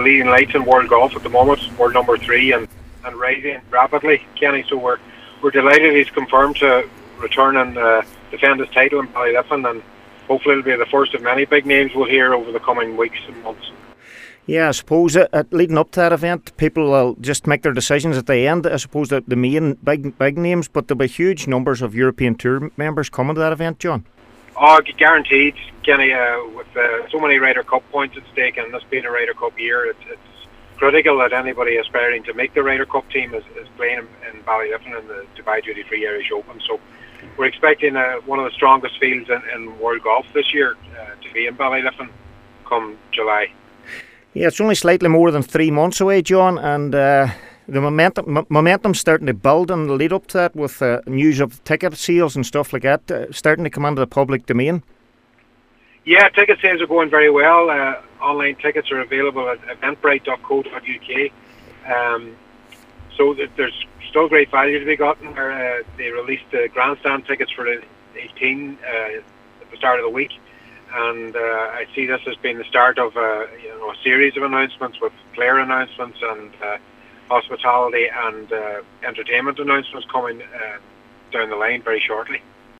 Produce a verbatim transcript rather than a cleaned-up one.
leading lights in world golf at the moment. World number three and, and rising rapidly, Kenny. So we're we're delighted he's confirmed to return and uh, defend his title in Ballyliffin, and hopefully it'll be the first of many big names we'll hear over the coming weeks and months. Yeah, I suppose uh, uh, leading up to that event, people will just make their decisions at the end. I suppose the, the main big big names, but there'll be huge numbers of European Tour members coming to that event, John. Oh, guaranteed, Kenny. Uh, with uh, so many Ryder Cup points at stake, and this being a Ryder Cup year, it's, it's critical that anybody aspiring to make the Ryder Cup team is, is playing in, in Ballyliffin in the Dubai Duty Free Irish Open. So we're expecting uh, one of the strongest fields in, in world golf this year uh, to be in Ballyliffin come July. Yeah, it's only slightly more than three months away, John, and uh, the momentum m- momentum's starting to build in the lead up to that, with uh, news of ticket sales and stuff like that uh, starting to come into the public domain. Yeah, ticket sales are going very well. Uh, online tickets are available at eventbrite dot co dot U K. Um, so th- there's still great value to be gotten. Uh, they released the grandstand tickets for the eighteen uh, at the start of the week. And uh, I see this as being the start of uh, you know, a series of announcements, with player announcements and uh, hospitality and uh, entertainment announcements coming uh, down the line very shortly.